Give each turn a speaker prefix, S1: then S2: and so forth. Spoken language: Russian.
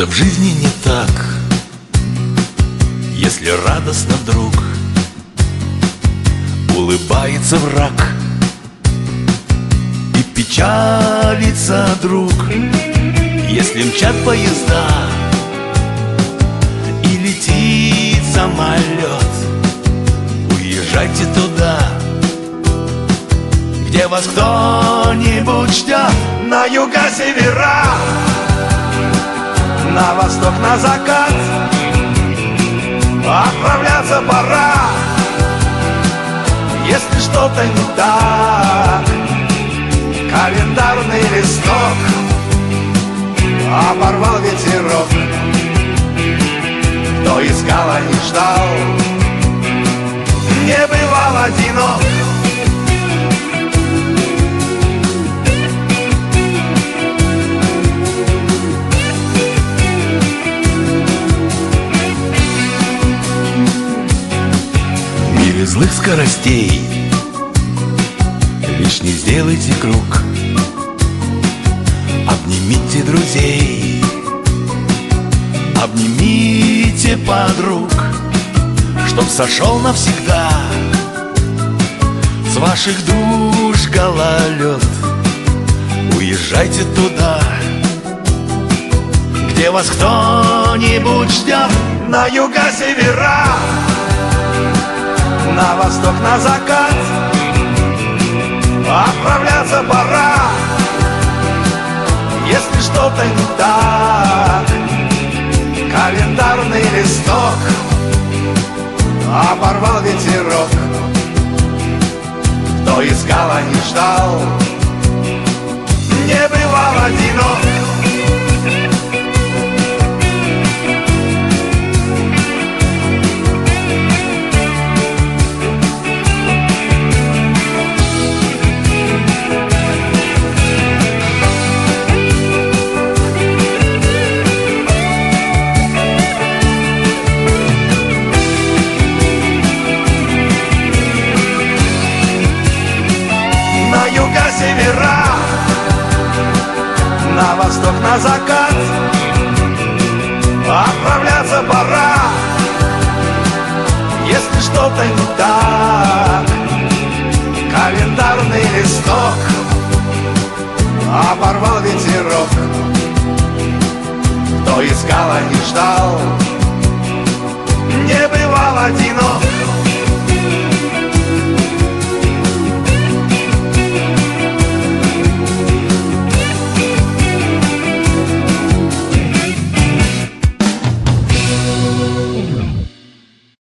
S1: Что-то в жизни не так, если радостно вдруг улыбается враг и печалится друг. Если мчат поезда и летит самолет, уезжайте туда, где вас кто-нибудь ждет. На юга, севера, на восток, на закат отправляться пора. Если что-то не так, календарный листок оборвал ветерок. Кто искал, а не ждал, не бывал одинок. В мире злых скоростей лишний сделайте круг. Обнимите друзей, обнимите подруг, чтоб сошел навсегда с ваших душ гололед. Уезжайте туда, где вас кто-нибудь ждет. На юга, севера, на восток, на закат отправляться пора. Если что-то не так, календарный листок оборвал ветерок. Кто искал, а не ждал, не бывал одинок. Севера, на восток, на закат отправляться пора. Если что-то не так, календарный листок